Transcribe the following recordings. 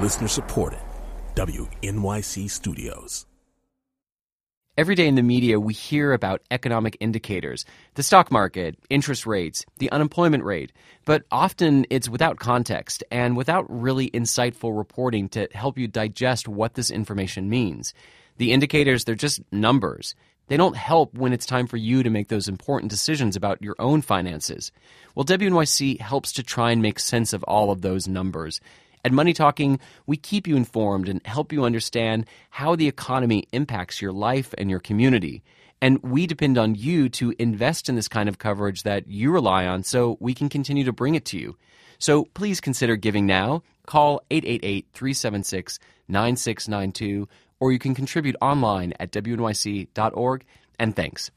Listener supported. WNYC Studios. Every day in the media, we hear about economic indicators, the stock market, interest rates, the unemployment rate, but often it's without context and without really insightful reporting to help you digest what this information means. The indicators, they're just numbers. They don't help when it's time for you to make those important decisions about your own finances. Well, WNYC helps to try and make sense of all of those numbers. At Money Talking, we keep you informed and help you understand how the economy impacts your life and your community. And we depend on you to invest in this kind of coverage that you rely on so we can continue to bring it to you. So please consider giving now. Call 888-376-9692, or you can contribute online at wnyc.org. And thanks.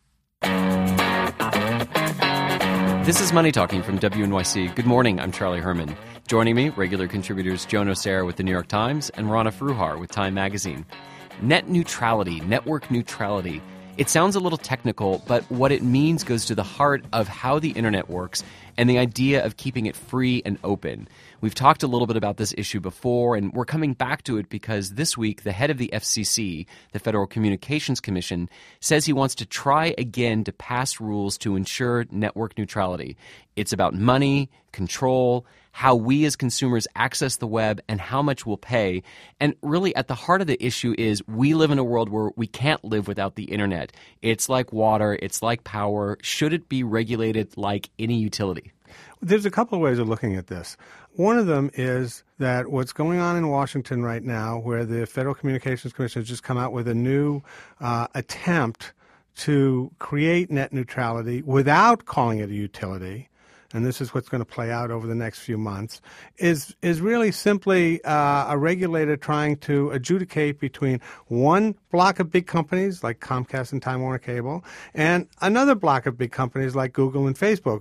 This is Money Talking from WNYC. Good morning, I'm Charlie Herman. Joining me, regular contributors Joan O'Sara with The New York Times and Rana Fruhar with Time Magazine. Net neutrality, network neutrality. It sounds a little technical, but what it means goes to the heart of how the internet works and the idea of keeping it free and open. We've talked a little bit about this issue before, and we're coming back to it because this week the head of the FCC, the Federal Communications Commission, says he wants to try again to pass rules to ensure network neutrality. It's about money, control, how we as consumers access the web, and how much we'll pay. And really at the heart of the issue is we live in a world where we can't live without the internet. It's like water. It's like power. Should it be regulated like any utility? There's a couple of ways of looking at this. One of them is that what's going on in Washington right now, where the Federal Communications Commission has just come out with a new attempt to create net neutrality without calling it a utility, and this is what's going to play out over the next few months, is really simply a regulator trying to adjudicate between one block of big companies like Comcast and Time Warner Cable and another block of big companies like Google and Facebook.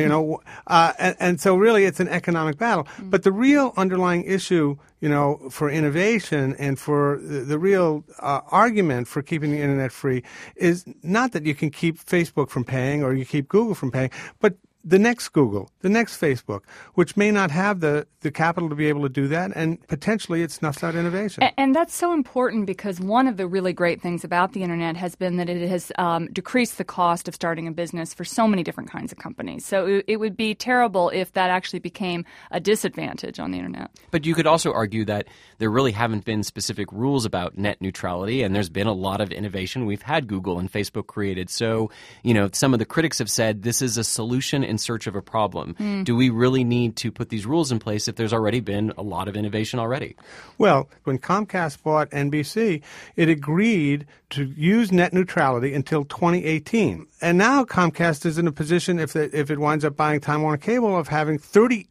And so really it's an economic battle. But the real underlying issue, for innovation and for the real argument for keeping the internet free is not that you can keep Facebook from paying or you keep Google from paying, but the next Google, the next Facebook, which may not have the capital to be able to do that, and potentially it snuffs out innovation. And that's so important because one of the really great things about the internet has been that it has decreased the cost of starting a business for so many different kinds of companies. So it would be terrible if that actually became a disadvantage on the internet. But you could also argue that there really haven't been specific rules about net neutrality, and there's been a lot of innovation. We've had Google and Facebook created. So, some of the critics have said this is a solution in search of a problem. Do we really need to put these rules in place if there's already been a lot of innovation already? Well, when Comcast bought NBC, it agreed to use net neutrality until 2018. And now Comcast is in a position, if it winds up buying Time Warner Cable, of having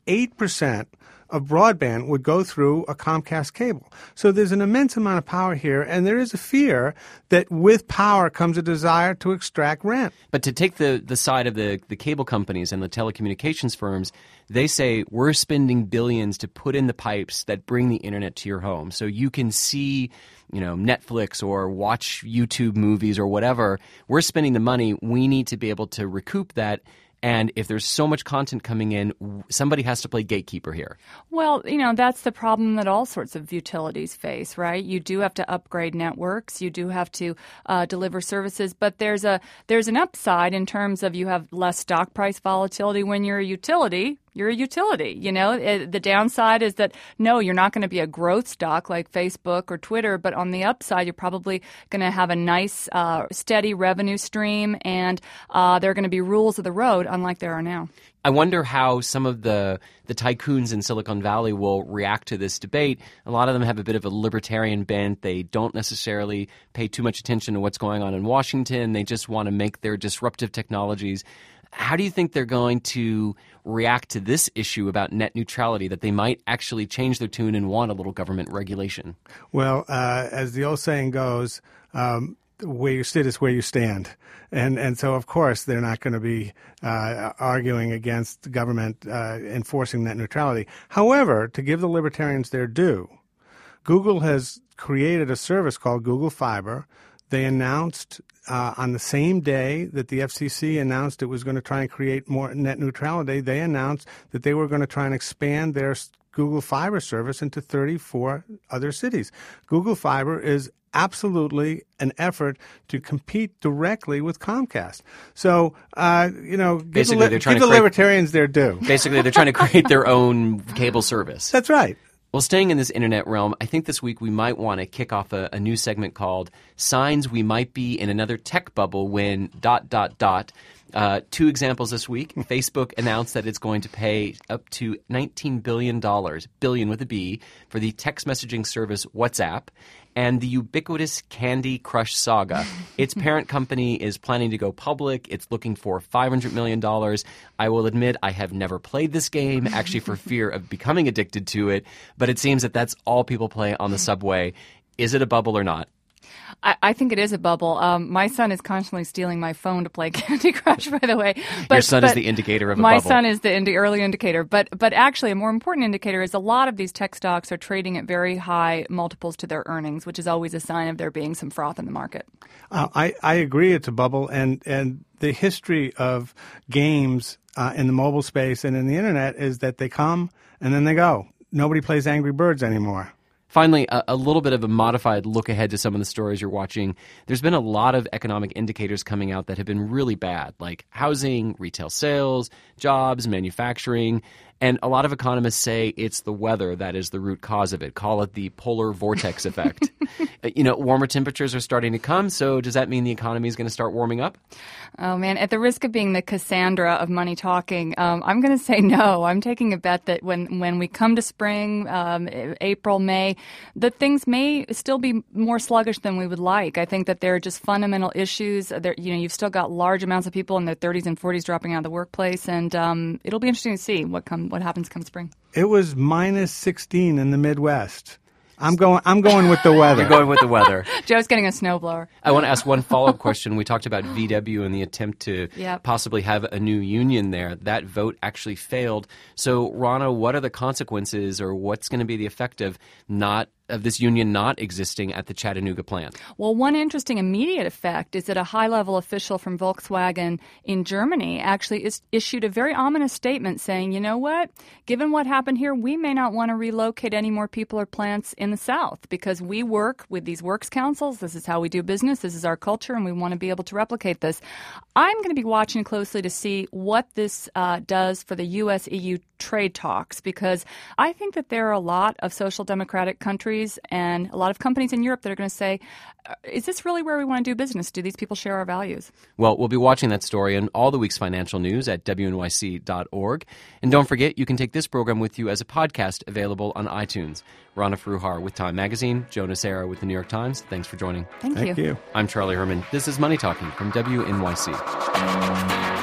38% of broadband would go through a Comcast cable. So there's an immense amount of power here, and there is a fear that with power comes a desire to extract rent. But to take the side of the cable companies and the telecommunications firms, they say we're spending billions to put in the pipes that bring the internet to your home. So you can see Netflix or watch YouTube movies or whatever. We're spending the money. We need to be able to recoup that. And if there's so much content coming in, somebody has to play gatekeeper here. Well, that's the problem that all sorts of utilities face, right? You do have to upgrade networks. You do have to deliver services. But there's an upside in terms of you have less stock price volatility when you're a utility. You're a utility. The downside is that, no, you're not going to be a growth stock like Facebook or Twitter, but on the upside, you're probably going to have a nice, steady revenue stream, and there are going to be rules of the road, unlike there are now. I wonder how some of the tycoons in Silicon Valley will react to this debate. A lot of them have a bit of a libertarian bent. They don't necessarily pay too much attention to what's going on in Washington. They just want to make their disruptive technologies. How do you think they're going to react to this issue about net neutrality, that they might actually change their tune and want a little government regulation? Well, as the old saying goes, where you sit is where you stand. And so, of course, they're not going to be arguing against government enforcing net neutrality. However, to give the libertarians their due, Google has created a service called Google Fiber. They announced on the same day that the FCC announced it was going to try and create more net neutrality, they announced that they were going to try and expand their Google Fiber service into 34 other cities. Google Fiber is absolutely an effort to compete directly with Comcast. So, give the libertarians their due. Basically, they're trying to create their own cable service. That's right. Well, staying in this internet realm, I think this week we might want to kick off a new segment called Signs We Might Be in Another Tech Bubble When ... Two examples this week. Facebook announced that it's going to pay up to $19 billion, billion with a B, for the text messaging service WhatsApp. And the ubiquitous Candy Crush saga. Its parent company is planning to go public. It's looking for $500 million. I will admit I have never played this game, actually for fear of becoming addicted to it. But it seems that that's all people play on the subway. Is it a bubble or not? I think it is a bubble. My son is constantly stealing my phone to play Candy Crush, by the way. Your son is the indicator of a bubble. My son is the early indicator. But actually, a more important indicator is a lot of these tech stocks are trading at very high multiples to their earnings, which is always a sign of there being some froth in the market. I agree it's a bubble. And the history of games in the mobile space and in the internet is that they come and then they go. Nobody plays Angry Birds anymore. Finally, a little bit of a modified look ahead to some of the stories you're watching. There's been a lot of economic indicators coming out that have been really bad, like housing, retail sales, jobs, manufacturing. And a lot of economists say it's the weather that is the root cause of it. Call it the polar vortex effect. Warmer temperatures are starting to come, so does that mean the economy is going to start warming up? Oh, man, at the risk of being the Cassandra of money talking, I'm going to say no. I'm taking a bet that when we come to spring, April, May, that things may still be more sluggish than we would like. I think that there are just fundamental issues. You've still got large amounts of people in their 30s and 40s dropping out of the workplace, and it'll be interesting to see what happens come spring. It was minus 16 in the Midwest. I'm going with the weather. You're going with the weather. Joe's getting a snowblower. I want to ask one follow-up question. We talked about VW and the attempt to possibly have a new union there. That vote actually failed. So, Rana, what are the consequences, or what's going to be the effect of this union not existing at the Chattanooga plant? Well, one interesting immediate effect is that a high-level official from Volkswagen in Germany actually issued a very ominous statement saying, you know what, given what happened here, we may not want to relocate any more people or plants in the South because we work with these works councils. This is how we do business. This is our culture, and we want to be able to replicate this. I'm going to be watching closely to see what this does for the U.S.-EU trade talks, because I think that there are a lot of social democratic countries and a lot of companies in Europe that are going to say, is this really where we want to do business? Do these people share our values? Well, we'll be watching that story and all the week's financial news at wnyc.org. And don't forget, you can take this program with you as a podcast available on iTunes. Rana Fruhar with Time Magazine, Joe Nocera with the New York Times. Thanks for joining. Thank you. I'm Charlie Herman. This is Money Talking from WNYC.